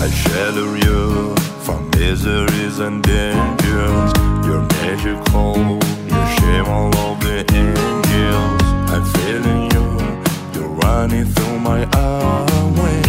I shelter you from miseries and dangers. You're magical, you shame all of the angels. I'm feeling you, you're running through my airways.